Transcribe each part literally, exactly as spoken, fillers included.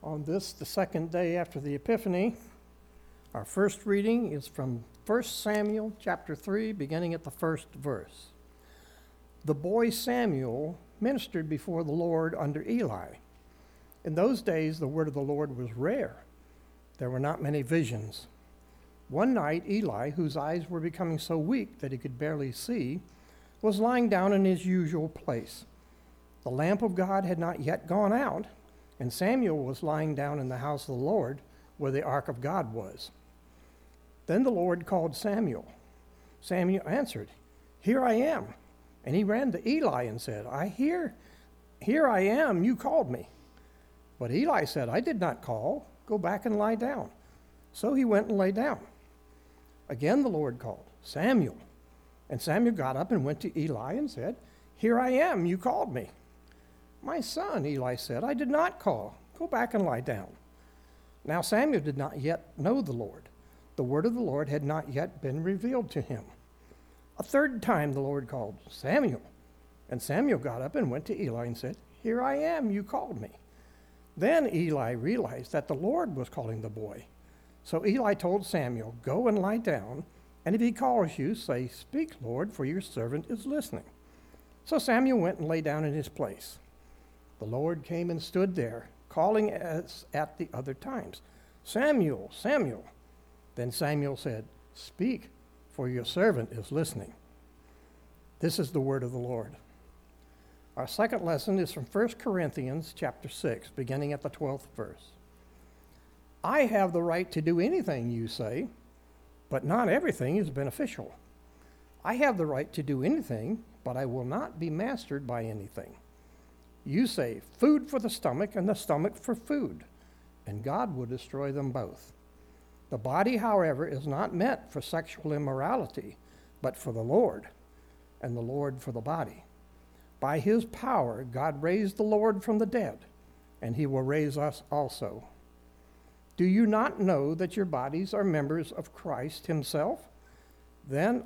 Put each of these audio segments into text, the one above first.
on this, the second day after the Epiphany. Our first reading is from First Samuel chapter three, beginning at the first verse. The boy Samuel ministered before the Lord under Eli. In those days, the word of the Lord was rare. There were not many visions. One night, Eli, whose eyes were becoming so weak that he could barely see, was lying down in his usual place. The lamp of God had not yet gone out, and Samuel was lying down in the house of the Lord, where the ark of God was. Then the Lord called Samuel. Samuel answered, "Here I am." And he ran to Eli and said, I hear, here I am, you called me. But Eli said, I did not call. Go back and lie down. So he went and lay down. Again the Lord called, Samuel. And Samuel got up and went to Eli and said, Here I am, you called me. My son, Eli said, I did not call. Go back and lie down. Now Samuel did not yet know the Lord. The word of the Lord had not yet been revealed to him. A third time the Lord called, Samuel. And Samuel got up and went to Eli and said, Here I am, you called me. Then Eli realized that the Lord was calling the boy. So Eli told Samuel, Go and lie down, and if he calls you, say, Speak, Lord, for your servant is listening. So Samuel went and lay down in his place. The Lord came and stood there, calling as at the other times, Samuel, Samuel. Then Samuel said, Speak, for your servant is listening. This is the word of the Lord. Our second lesson is from First Corinthians chapter six, beginning at the twelfth verse. I have the right to do anything, you say, but not everything is beneficial. I have the right to do anything, but I will not be mastered by anything. You say, food for the stomach and the stomach for food, and God will destroy them both. The body, however, is not meant for sexual immorality, but for the Lord, and the Lord for the body. By his power, God raised the Lord from the dead, and he will raise us also. Do you not know that your bodies are members of Christ himself? Then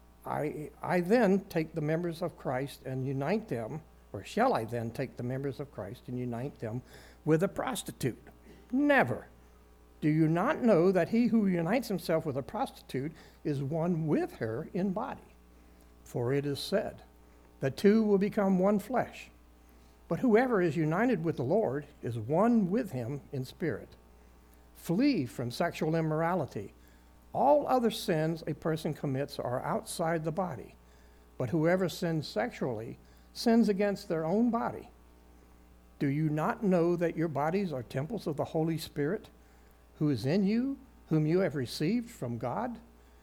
I, I then take the members of Christ and unite them, or shall I then take the members of Christ and unite them with a prostitute? Never. Do you not know that he who unites himself with a prostitute is one with her in body? For it is said, the two will become one flesh. But whoever is united with the Lord is one with him in spirit. Flee from sexual immorality. All other sins a person commits are outside the body, but whoever sins sexually sins against their own body. Do you not know that your bodies are temples of the Holy Spirit, who is in you, whom you have received from God?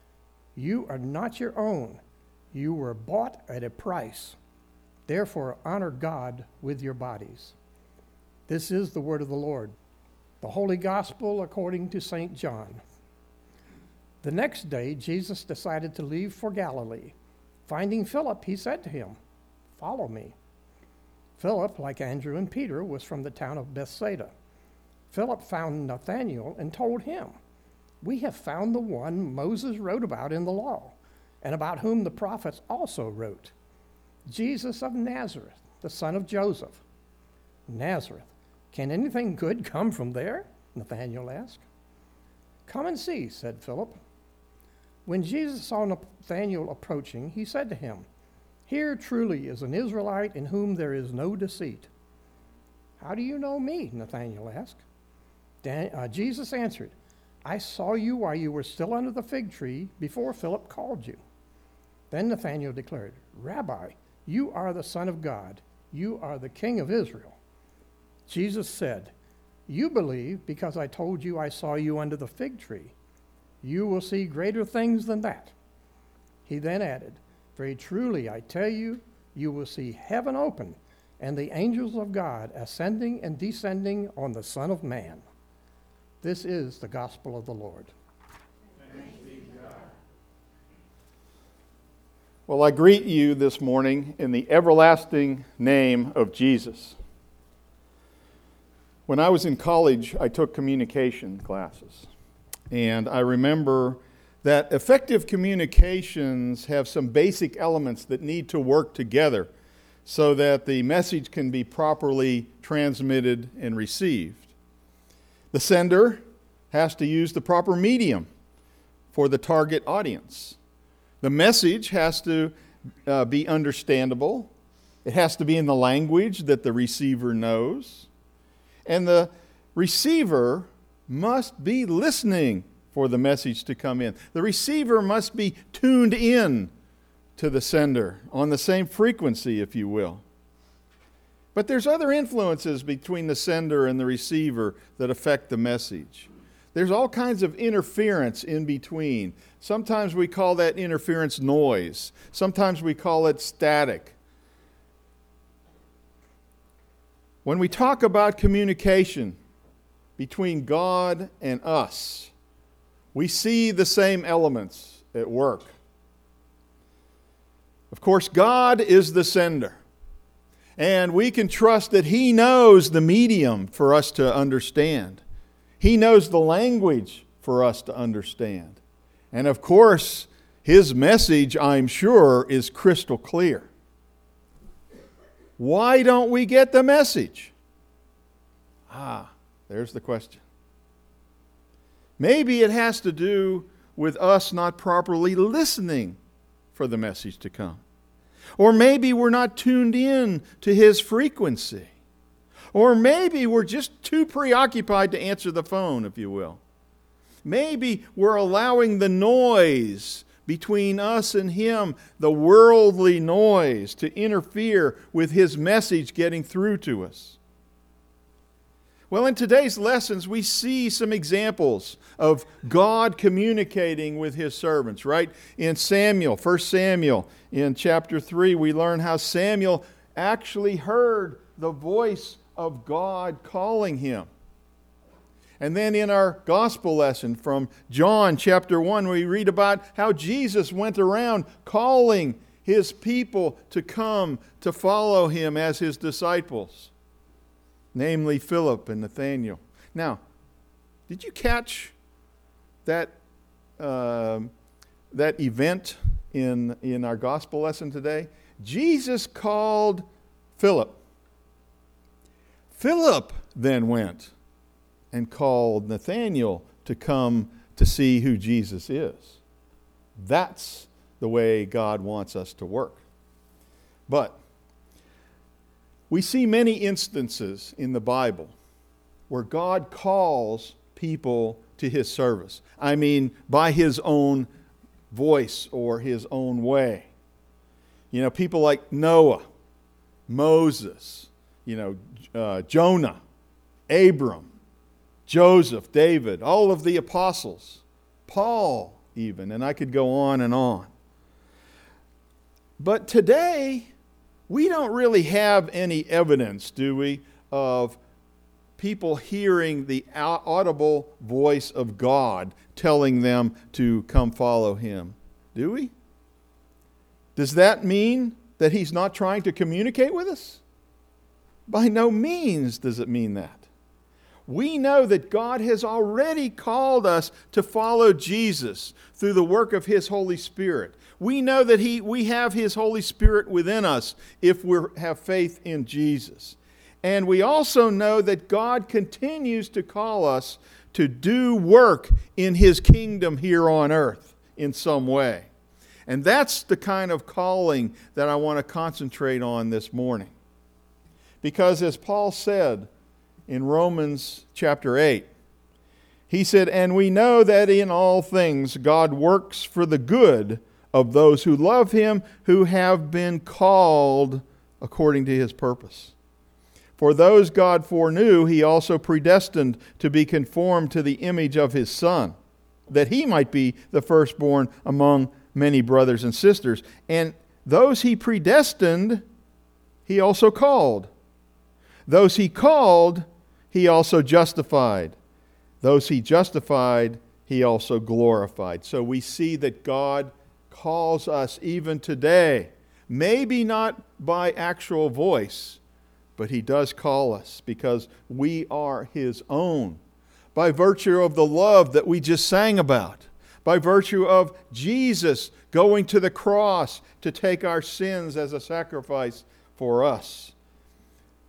You are not your own. You were bought at a price. Therefore, honor God with your bodies. This is the word of the Lord. The Holy Gospel according to Saint John. The next day, Jesus decided to leave for Galilee. Finding Philip, he said to him, Follow me. Philip, like Andrew and Peter, was from the town of Bethsaida. Philip found Nathanael and told him, We have found the one Moses wrote about in the law, and about whom the prophets also wrote, Jesus of Nazareth, the son of Joseph. Nazareth, can anything good come from there? Nathanael asked. Come and see, said Philip. When Jesus saw Nathanael approaching, he said to him, Here truly is an Israelite in whom there is no deceit. How do you know me? Nathanael asked. Dan, uh, Jesus answered, I saw you while you were still under the fig tree before Philip called you. Then Nathanael declared, Rabbi, you are the Son of God. You are the King of Israel. Jesus said, You believe because I told you I saw you under the fig tree. You will see greater things than that. He then added, Very truly, I tell you, you will see heaven open and the angels of God ascending and descending on the Son of Man. This is the gospel of the Lord. Thanks be to God. Well, I greet you this morning in the everlasting name of Jesus. When I was in college, I took communication classes. And I remember that effective communications have some basic elements that need to work together so that the message can be properly transmitted and received. The sender has to use the proper medium for the target audience. The message has to uh, be understandable. It has to be in the language that the receiver knows. And the receiver must be listening for the message to come in. The receiver must be tuned in to the sender on the same frequency, if you will. But there's other influences between the sender and the receiver that affect the message. There's all kinds of interference in between. Sometimes we call that interference noise. Sometimes we call it static. When we talk about communication between God and us, we see the same elements at work. Of course, God is the sender, and we can trust that He knows the medium for us to understand. He knows the language for us to understand. And of course, His message, I'm sure, is crystal clear. Why don't we get the message? Ah, there's the question. Maybe it has to do with us not properly listening for the message to come. Or maybe we're not tuned in to His frequency. Or maybe we're just too preoccupied to answer the phone, if you will. Maybe we're allowing the noise between us and Him, the worldly noise, to interfere with His message getting through to us. Well, in today's lessons, we see some examples of God communicating with His servants, right? In Samuel, First Samuel, in chapter three, we learn how Samuel actually heard the voice of God calling him. And then in our gospel lesson from John chapter one, we read about how Jesus went around calling His people to come to follow Him as His disciples, namely Philip and Nathanael. Now, did you catch that uh, that event in, in our gospel lesson today? Jesus called Philip. Philip then went and called Nathanael to come to see who Jesus is. That's the way God wants us to work. But we see many instances in the Bible where God calls people to His service. I mean, by His own voice or His own way. You know, people like Noah, Moses, you know, uh, Jonah, Abram, Joseph, David, all of the apostles, Paul even, and I could go on and on. But today, we don't really have any evidence, do we, of people hearing the audible voice of God telling them to come follow Him, do we? Does that mean that He's not trying to communicate with us? By no means does it mean that. We know that God has already called us to follow Jesus through the work of His Holy Spirit. We know that he, we have His Holy Spirit within us if we have faith in Jesus. And we also know that God continues to call us to do work in His kingdom here on earth in some way. And that's the kind of calling that I want to concentrate on this morning. Because as Paul said in Romans chapter eight, he said, "And we know that in all things God works for the good of those who love Him, who have been called according to His purpose. For those God foreknew, He also predestined to be conformed to the image of His Son, that He might be the firstborn among many brothers and sisters. And those He predestined, He also called. Those He called, He also justified. Those He justified, He also glorified." So we see that God calls us even today, maybe not by actual voice, but He does call us because we are His own. By virtue of the love that we just sang about, by virtue of Jesus going to the cross to take our sins as a sacrifice for us.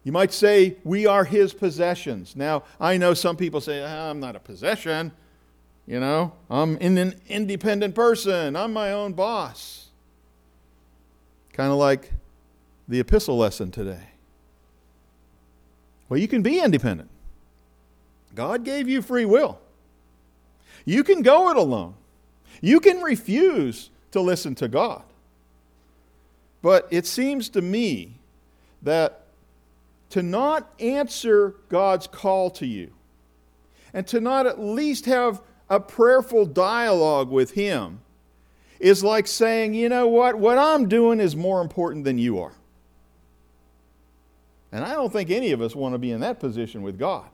You might say we are his possessions. Now, I know some people say, ah, I'm not a possession. You know, I'm an independent person. I'm my own boss. Kind of like the epistle lesson today. Well, you can be independent. God gave you free will. You can go it alone. You can refuse to listen to God. But it seems to me that to not answer God's call to you and to not at least have a prayerful dialogue with Him is like saying, you know what, what I'm doing is more important than you are. And I don't think any of us want to be in that position with God.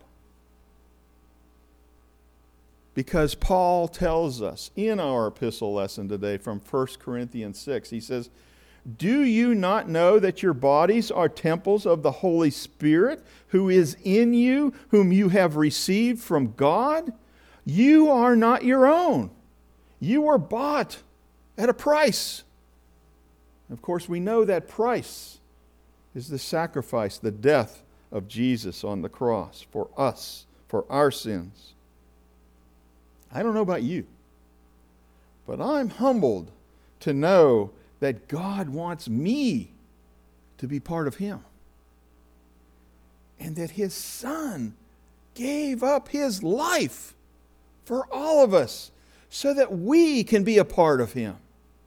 Because Paul tells us in our epistle lesson today from First Corinthians six, he says, do you not know that your bodies are temples of the Holy Spirit who is in you, whom you have received from God? You are not your own. You were bought at a price. Of course, we know that price is the sacrifice, the death of Jesus on the cross for us, for our sins. I don't know about you, but I'm humbled to know that God wants me to be part of Him. And that His Son gave up His life for all of us so that we can be a part of Him.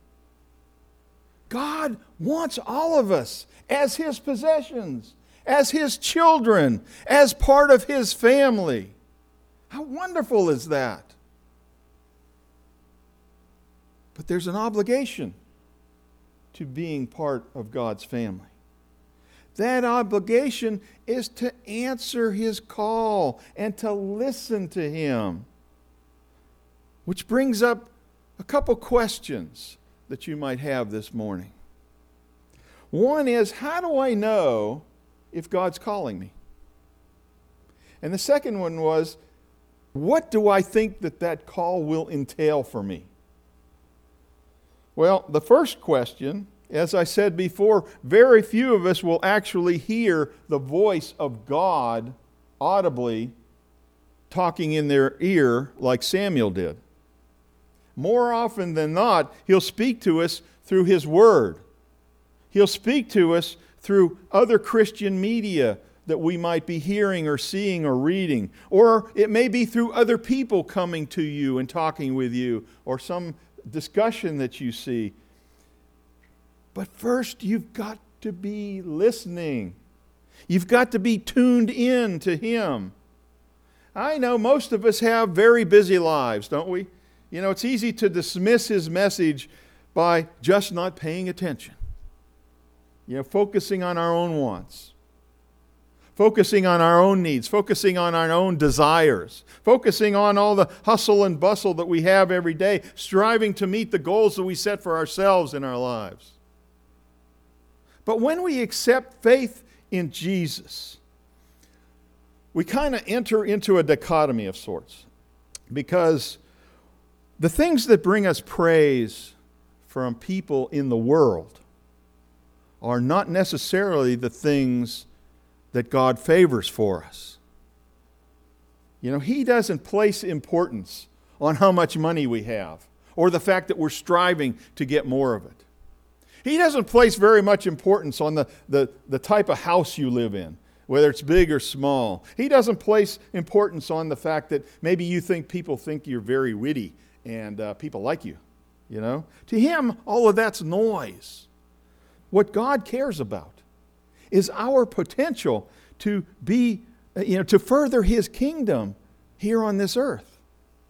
God wants all of us as His possessions, as His children, as part of His family. How wonderful is that? But there's an obligation to being part of God's family. That obligation is to answer His call and to listen to Him. Which brings up a couple questions that you might have this morning. One is, how do I know if God's calling me? And the second one was, what do I think that that call will entail for me? Well, the first question, as I said before, very few of us will actually hear the voice of God audibly talking in their ear like Samuel did. More often than not, He'll speak to us through His Word. He'll speak to us through other Christian media that we might be hearing or seeing or reading. Or it may be through other people coming to you and talking with you, or some discussion that you see. But first, you've got to be listening. You've got to be tuned in to Him. I know most of us have very busy lives, don't we? You know, it's easy to dismiss His message by just not paying attention. You know, focusing on our own wants. Focusing on our own needs, focusing on our own desires, focusing on all the hustle and bustle that we have every day, striving to meet the goals that we set for ourselves in our lives. But when we accept faith in Jesus, we kind of enter into a dichotomy of sorts. Because the things that bring us praise from people in the world are not necessarily the things that God favors for us. You know, He doesn't place importance on how much money we have or the fact that we're striving to get more of it. He doesn't place very much importance on the, the, the type of house you live in, whether it's big or small. He doesn't place importance on the fact that maybe you think people think you're very witty and uh, people like you, you know. To Him, all of that's noise. What God cares about is our potential to be, you know, to further His kingdom here on this earth.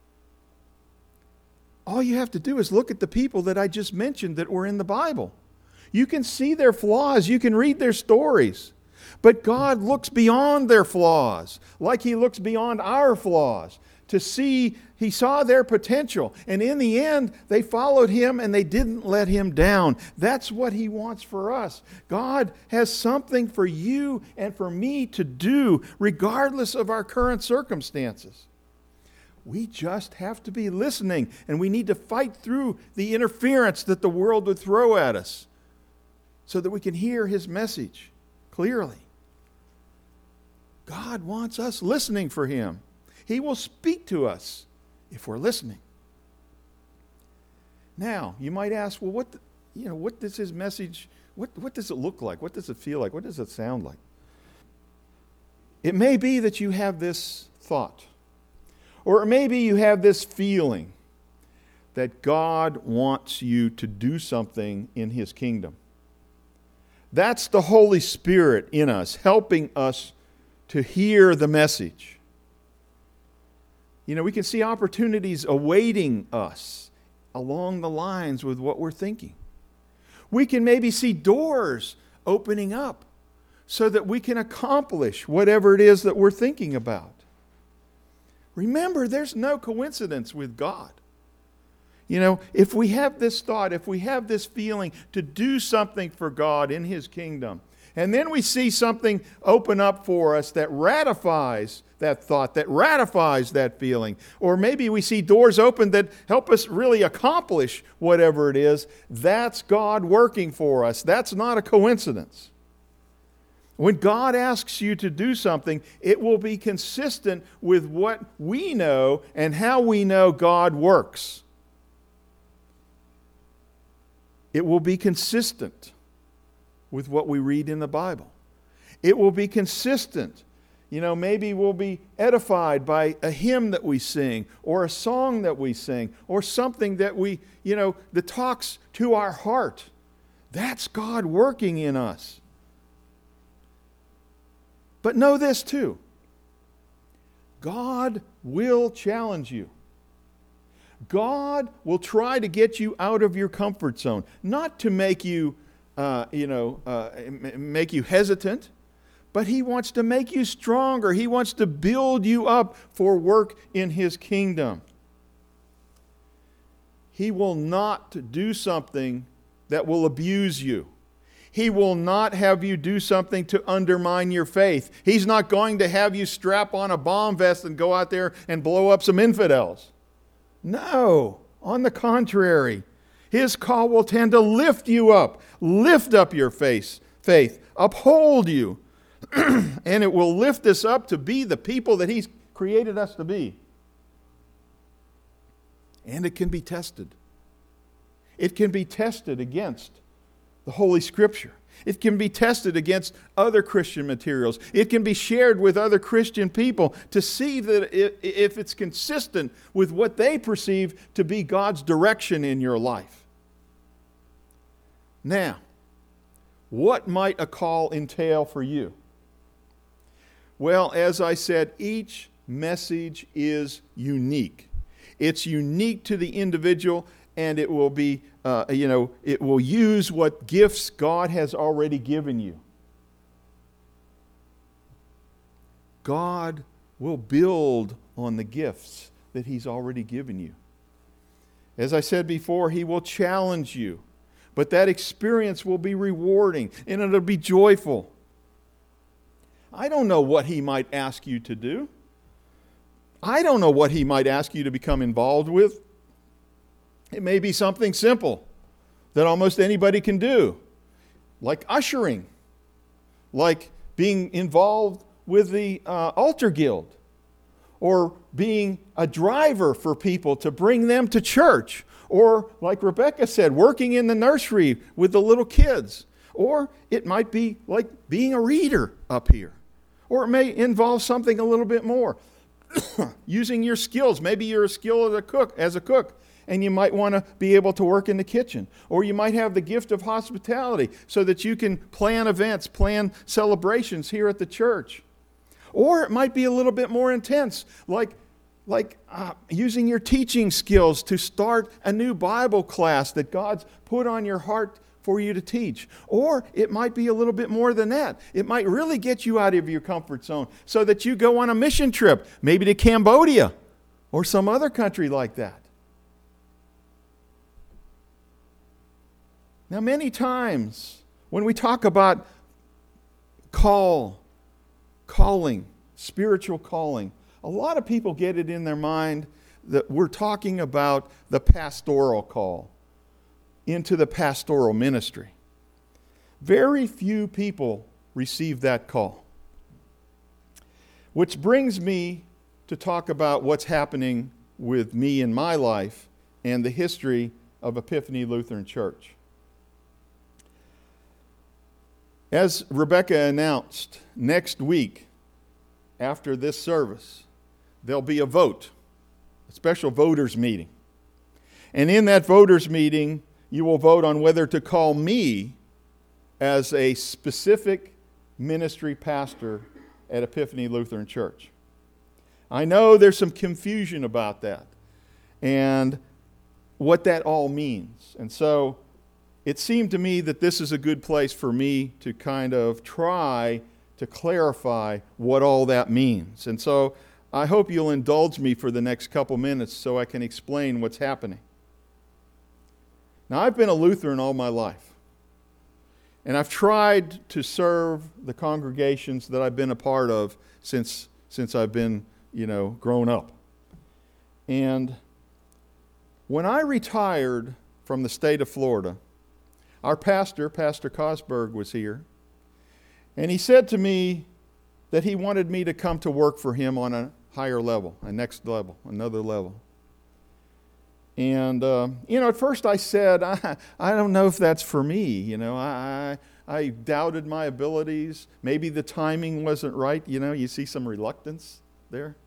All you have to do is look at the people that I just mentioned that were in the Bible. You can see their flaws, you can read their stories, but God looks beyond their flaws, like He looks beyond our flaws, to see, He saw their potential. And in the end, they followed Him and they didn't let Him down. That's what He wants for us. God has something for you and for me to do, regardless of our current circumstances. We just have to be listening, and we need to fight through the interference that the world would throw at us so that we can hear His message clearly. God wants us listening for Him. He will speak to us if we're listening. Now, you might ask, well, what, the, you know, what does His message, what, what does it look like? What does it feel like? What does it sound like? It may be that you have this thought, or it may be you have this feeling that God wants you to do something in His kingdom. That's the Holy Spirit in us, helping us to hear the message. You know, we can see opportunities awaiting us along the lines with what we're thinking. We can maybe see doors opening up so that we can accomplish whatever it is that we're thinking about. Remember, there's no coincidence with God. You know, if we have this thought, if we have this feeling to do something for God in His kingdom, and then we see something open up for us that ratifies that thought, that ratifies that feeling, or maybe we see doors open that help us really accomplish whatever it is, that's God working for us. That's not a coincidence. When God asks you to do something, it will be consistent with what we know and how we know God works. It will be consistent with what we read in the Bible. It will be consistent. You know, maybe we'll be edified by a hymn that we sing, or a song that we sing, or something that we, you know, that talks to our heart. That's God working in us. But know this too. God will challenge you. God will try to get you out of your comfort zone, not to make you, uh, you know, uh, make you hesitant, but He wants to make you stronger. He wants to build you up for work in His kingdom. He will not do something that will abuse you. He will not have you do something to undermine your faith. He's not going to have you strap on a bomb vest and go out there and blow up some infidels. No, on the contrary, His call will tend to lift you up, lift up your faith, faith, uphold you, and it will lift us up to be the people that He's created us to be. And it can be tested. It can be tested against the Holy Scripture. It can be tested against other Christian materials. It can be shared with other Christian people to see that if it's consistent with what they perceive to be God's direction in your life. Now, what might a call entail for you? Well, as I said, each message is unique. It's unique to the individual, and it will be, uh, you know, it will use what gifts God has already given you. God will build on the gifts that He's already given you. As I said before, He will challenge you, but that experience will be rewarding and it'll be joyful. I don't know what He might ask you to do. I don't know what He might ask you to become involved with. It may be something simple that almost anybody can do, like ushering, like being involved with the uh, altar guild, or being a driver for people to bring them to church, or like Rebecca said, working in the nursery with the little kids, or it might be like being a reader up here, or it may involve something a little bit more, using your skills. Maybe you're a skill as a cook, as a cook. And you might want to be able to work in the kitchen. Or you might have the gift of hospitality so that you can plan events, plan celebrations here at the church. Or it might be a little bit more intense, like, like uh, using your teaching skills to start a new Bible class that God's put on your heart for you to teach. Or it might be a little bit more than that. It might really get you out of your comfort zone so that you go on a mission trip, maybe to Cambodia or some other country like that. Now, many times when we talk about call, calling, spiritual calling, a lot of people get it in their mind that we're talking about the pastoral call into the pastoral ministry. Very few people receive that call. Which brings me to talk about what's happening with me in my life and the history of Epiphany Lutheran Church. As Rebecca announced, next week, after this service, there'll be a vote, a special voters meeting. And in that voters meeting, you will vote on whether to call me as a specific ministry pastor at Epiphany Lutheran Church. I know there's some confusion about that and what that all means. And so it seemed to me that this is a good place for me to kind of try to clarify what all that means. And so I hope you'll indulge me for the next couple minutes so I can explain what's happening. Now, I've been a Lutheran all my life. And I've tried to serve the congregations that I've been a part of since, since I've been, you know, grown up. And when I retired from the state of Florida, our pastor, Pastor Cosberg, was here. And he said to me that he wanted me to come to work for him on a higher level, a next level, another level. And, uh, you know, at first I said, I, I don't know if that's for me. You know, I, I doubted my abilities. Maybe the timing wasn't right. You know, you see some reluctance there.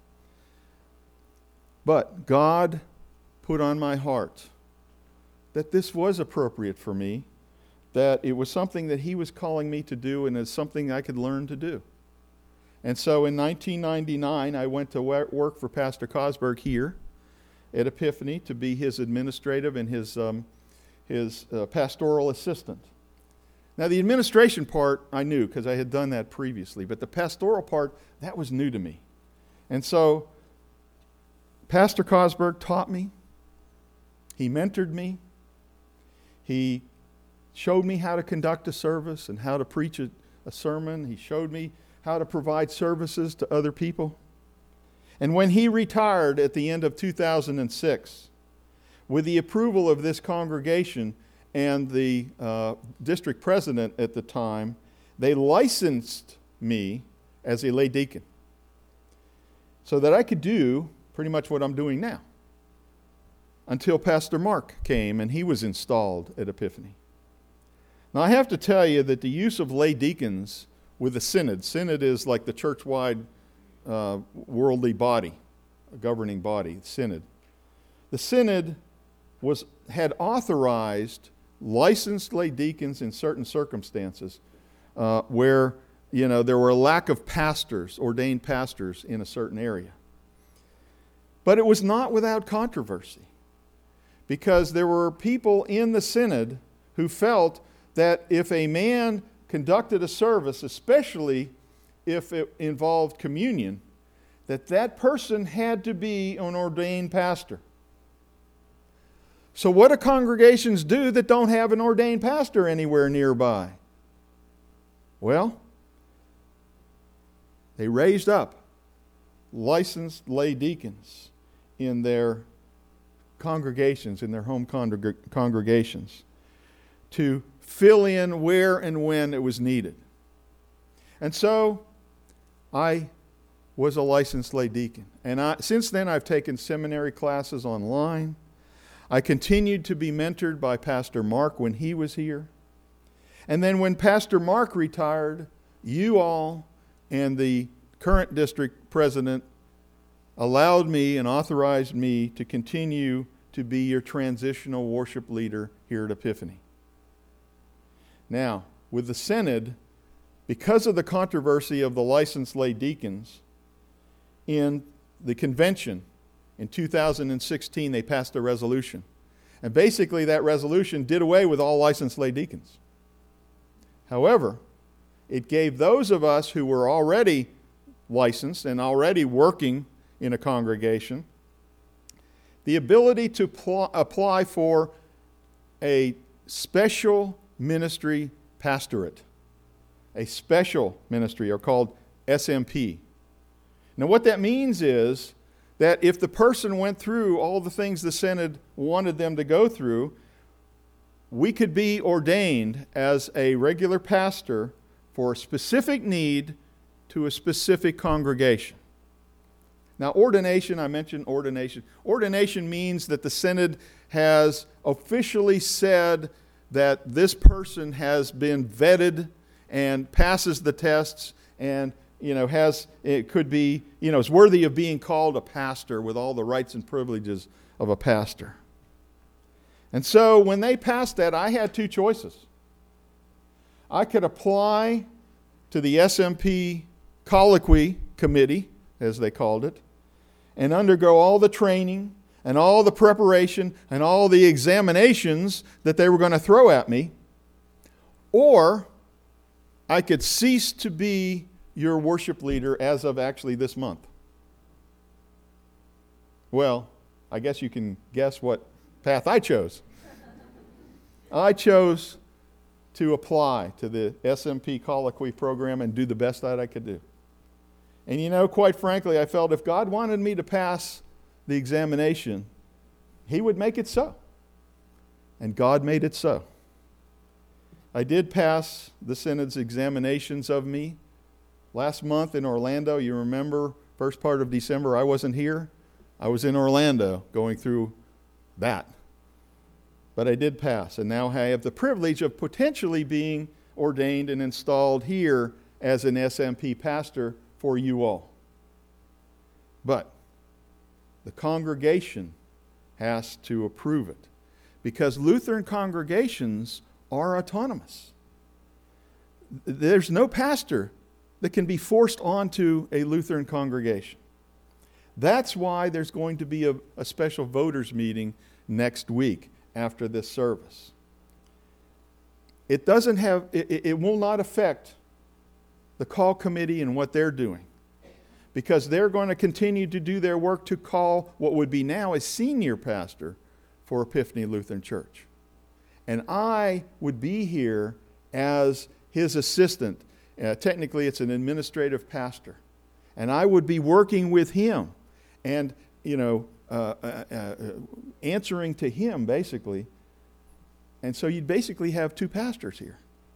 But God put on my heart that this was appropriate for me, that it was something that He was calling me to do and it's something I could learn to do. And so in nineteen ninety-nine, I went to work for Pastor Cosberg here at Epiphany to be his administrative and his, um, his uh, pastoral assistant. Now the administration part I knew because I had done that previously, but the pastoral part, that was new to me. And so Pastor Cosberg taught me. He mentored me. He showed me how to conduct a service and how to preach a, a sermon. He showed me how to provide services to other people. And when he retired at the end of two thousand six, with the approval of this congregation and the uh, district president at the time, they licensed me as a lay deacon so that I could do pretty much what I'm doing now until Pastor Mark came and he was installed at Epiphany. Now, I have to tell you that the use of lay deacons with the synod, synod is like the church-wide uh, worldly body, a governing body, synod. The synod was had authorized licensed lay deacons in certain circumstances uh, where, you know, there were a lack of pastors, ordained pastors in a certain area. But it was not without controversy, because there were people in the synod who felt that if a man conducted a service, especially if it involved communion, that that person had to be an ordained pastor. So what do congregations do that don't have an ordained pastor anywhere nearby? Well, they raised up licensed lay deacons in their congregations, in their home congreg- congregations, to fill in where and when it was needed. And so I was a licensed lay deacon. And I, since then I've taken seminary classes online. I continued to be mentored by Pastor Mark when he was here. And then when Pastor Mark retired, you all and the current district president allowed me and authorized me to continue to be your transitional worship leader here at Epiphany. Now, with the synod, because of the controversy of the licensed lay deacons, in the convention in two thousand sixteen, they passed a resolution. And basically that resolution did away with all licensed lay deacons. However, it gave those of us who were already licensed and already working in a congregation the ability to pl- apply for a special ministry pastorate, a special ministry, or called S M P. Now what that means is that if the person went through all the things the synod wanted them to go through, we could be ordained as a regular pastor for a specific need to a specific congregation. Now, ordination, I mentioned ordination. Ordination means that the synod has officially said that this person has been vetted and passes the tests and, you know, has, it could be, you know, is worthy of being called a pastor with all the rights and privileges of a pastor. And so when they passed that, I had two choices. I could apply to the S M P Colloquy Committee, as they called it, and undergo all the training and all the preparation and all the examinations that they were going to throw at me, or I could cease to be your worship leader as of actually this month. Well, I guess you can guess what path I chose. I chose to apply to the S M P Colloquy program and do the best that I could do. And you know, quite frankly, I felt if God wanted me to pass the examination, He would make it so. And God made it so. I did pass the Synod's examinations of me. Last month in Orlando, you remember, first part of December, I wasn't here. I was in Orlando going through that. But I did pass, and now I have the privilege of potentially being ordained and installed here as an S M P pastor for you all. But the congregation has to approve it, because Lutheran congregations are autonomous. There's no pastor that can be forced onto a Lutheran congregation. That's why there's going to be a, a special voters meeting next week after this service. It doesn't have, it, it will not affect the call committee and what they're doing, because they're going to continue to do their work to call what would be now a senior pastor for Epiphany Lutheran Church. And I would be here as his assistant. Uh, technically, it's an administrative pastor. And I would be working with him and, you know, uh, uh, uh, answering to him, basically. And so you'd basically have two pastors here.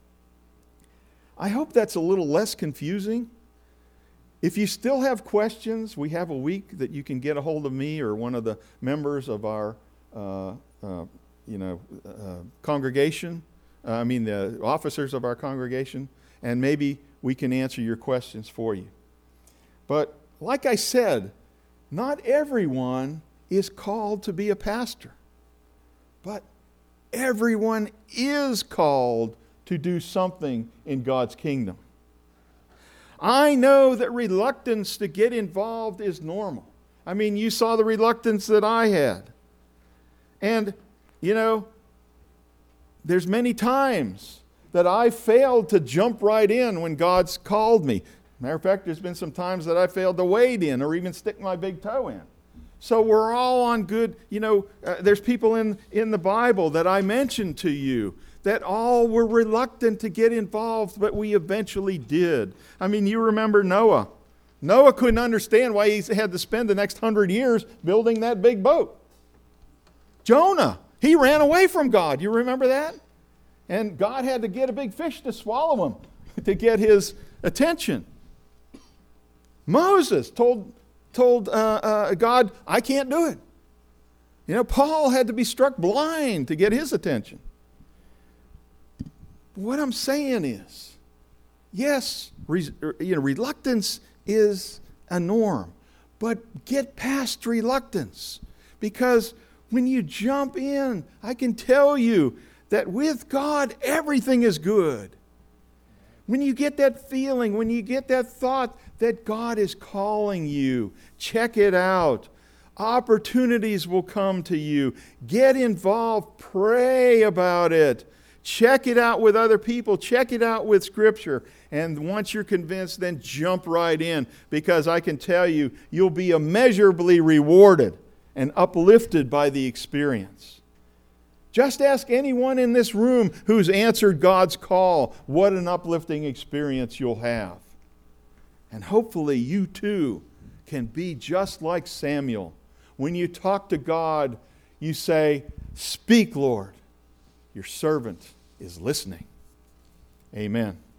I hope that's a little less confusing. If you still have questions, we have a week that you can get a hold of me or one of the members of our, uh, uh, you know, uh, congregation. Uh, I mean, the officers of our congregation, and maybe we can answer your questions for you. But like I said, not everyone is called to be a pastor, but everyone is called to do something in God's kingdom. I know that reluctance to get involved is normal. I mean, you saw the reluctance that I had. And, you know, there's many times that I failed to jump right in when God's called me. Matter of fact, there's been some times that I failed to wade in or even stick my big toe in. So we're all on good, you know, uh, there's people in, in the Bible that I mentioned to you that all were reluctant to get involved, but we eventually did. I mean, you remember Noah. Noah couldn't understand why he had to spend the next hundred years building that big boat. Jonah, he ran away from God. You remember that? And God had to get a big fish to swallow him to get his attention. Moses told, told uh, uh, God, I can't do it. You know, Paul had to be struck blind to get his attention. What I'm saying is, yes, re, you know, reluctance is a norm, but get past reluctance, because when you jump in, I can tell you that with God, everything is good. When you get that feeling, when you get that thought that God is calling you, check it out. Opportunities will come to you. Get involved. Pray about it. Check it out with other people. Check it out with Scripture. And once you're convinced, then jump right in, because I can tell you, you'll be immeasurably rewarded and uplifted by the experience. Just ask anyone in this room who's answered God's call what an uplifting experience you'll have. And hopefully you too can be just like Samuel. When you talk to God, you say, "Speak, Lord. Your servant is listening." Amen.